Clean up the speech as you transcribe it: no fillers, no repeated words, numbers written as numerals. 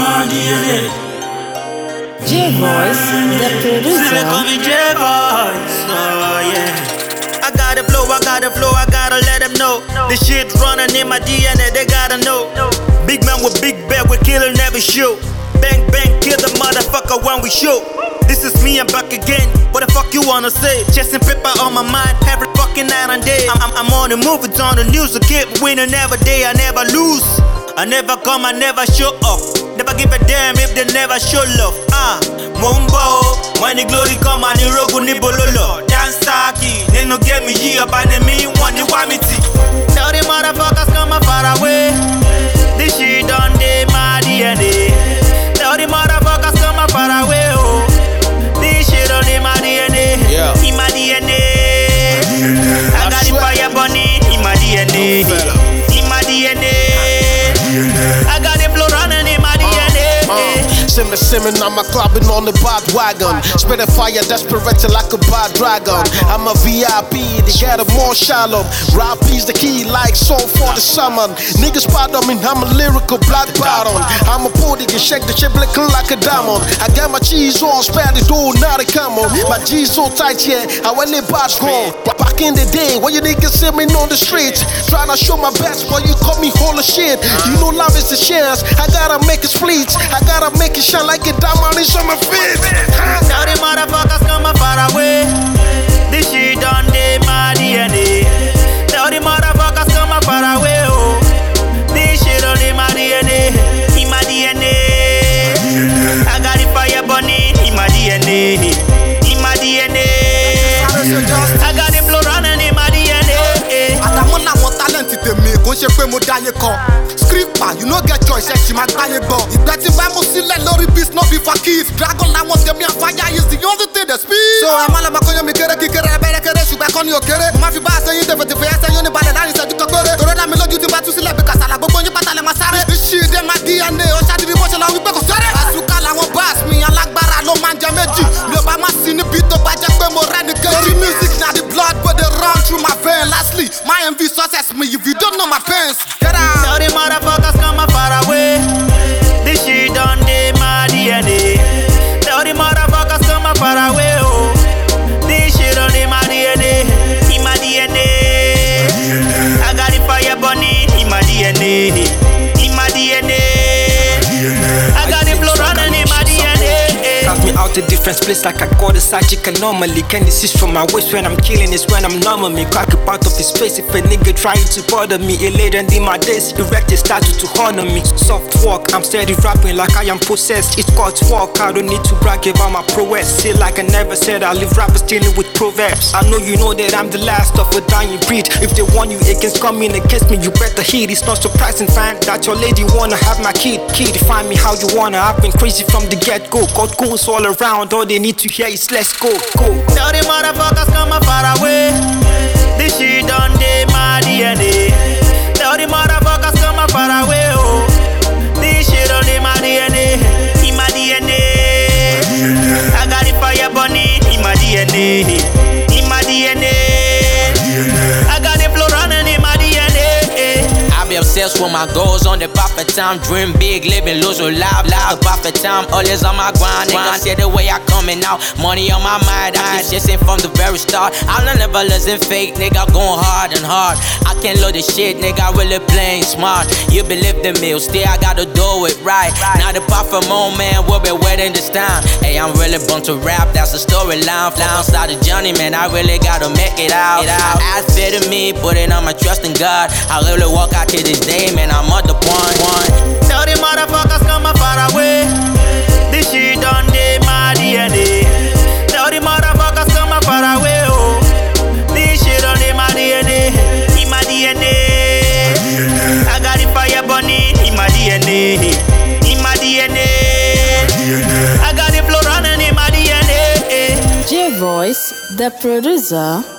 my DNA. J-Voice, the producer. They call me J-Voice, oh yeah. I got the flow, I gotta let them know. This shit running in my DNA, they gotta know. Big man with big bag, we kill and never shoot. Bang bang, kill the motherfucker when we shoot. This is me, I'm back again. What the fuck you wanna say? Chest and paper on my mind every fucking night and day. I'm on the move, it's on the news. I keep winning every day, I never lose. I never come, I never show up. Never give a damn if they never show love. Mumbo, when the glory come and the rogu ni bololo. Dance taki, they no get me here, but they me want the wamiti. Tell the motherfuckers come far away. This shit done day my DNA. Tell the motherfuckers come far away, oh. This shit done day my DNA. Yeah. In my DNA. I got the fire burning in my DNA. In my DNA. I got the flow running in my DNA. Simming, I'm a clubbing on the bad wagon. Spitting fire, desperate like a bad dragon. I'm a VIP, they got a more shallow. Rap is the key, like soul for the summon. Niggas spot on me, I'm a lyrical black bottom. I'm a pody, you shake the chip looking like a diamond. I got my cheese on, spare the door, not a camel. My G's so tight, yeah, I went in bad grown. Back in the day, when you niggas see me on the streets, trying to show my best, but you call me whole of shit. You know love is a chance, I gotta make it split. I gotta make it shine like a diamond in my feet. Tell the motherfuckers come far away. This shit done day my DNA. Tell the motherfuckers come far away, oh. This shit done day my DNA. In my DNA. I got the fire burning in my DNA. In my DNA. I got the flow running in my DNA. Adamona want talent to me, go she pay mo daye kan. Scripper, you no get choice, she ma gbaye bo. Ìgbà tí bá mo sílẹ̀ lórí beat, no be for kids. Dragon làwọn tèmi and fire is the only thing that speaks. So I'm all about mi kéré kí kéré abẹ́rẹ́ kéré ṣùgbọ́n kan ní òkèrè. Mo máa fi bá a sẹ́yìn tẹ̀fẹ̀tẹ̀fẹ̀ ẹsẹ̀ yóò ní balẹ̀ láàrin ìṣẹ́jú kan péré. Tòró dá mi lójú tí bá tú sílẹ̀ bí kàsálà gbogbo yín pátá lè máa sáré. Iṣẹ́ ìdè máa DNA, ó ṣáàdì bí mo ṣe lọ wípé kò sẹ́rẹ̀. Àsùkà làwọn bass mi alágbára ló máa ń jẹ méjì. Mi ò bá má sí níbi tó bá jẹ́ pé mo rẹ́ ní kejì. Torí music na the blood wey dey run through my vein. Lastly, my MV success me if you don't know my pains. Get out. Tell the motherfuckers come far away. This shit done day my DNA. Tell the motherfuckers come far away, oh. This shit done day my DNA. In my DNA. I got the fire burning in my DNA. In my DNA. I got the flow running in my DNA. Cast me out a different place like I got a psychic anomaly. Can desist from my waist when I'm killing is when I'm normal. Me crack up out of his face if a nigga trying to bother me. A later in my days, erect a statue to honor me. Soft walk, I'm steady rapping like I am possessed. It's God's walk, I don't need to brag about my prowess. Say like I never said, I live rappers dealing with proverbs. I know you know that I'm the last of a dying breed. If they want you against coming against me, you better heed. It's not surprising, fam, that your lady wanna have my kid. Define me how you wanna, I've been crazy from the get-go. Got goons all around, all they need to hear is let's go, go. Tell the motherfuckers come far away. This shit done day my DNA. Tell the motherfuckers come far away, oh. This shit done day my DNA. In my DNA. I got the fire burning in my DNA. In my DNA. I got the flow running in my DNA. I be obsessed with my goals on the perfect time. Dream big, living loose or live, perfect time. Always on my grind, nigga, see the way I coming out. Money on my mind, I keep chasing from the very start. I'll never listen fake, nigga, going hard and hard. I can't load the shit, nigga, really playing smart. You believe the meal, still I gotta do it right. Now the perfect moment, we'll be waiting this time. Hey, I'm really born to rap, that's the storyline. Fly outside the journey, man, I really gotta make it out. I fit in me, putting on my trust in God. I really walk out to this day, man, I'm on the point. Tell the motherfuckers come far away. This shit done day my DNA. Tell the motherfuckers come far away, oh. This shit done day my DNA. In my DNA. I got the fire burning in my DNA. In my DNA. I got the flow running in my DNA. J-Voice, the producer.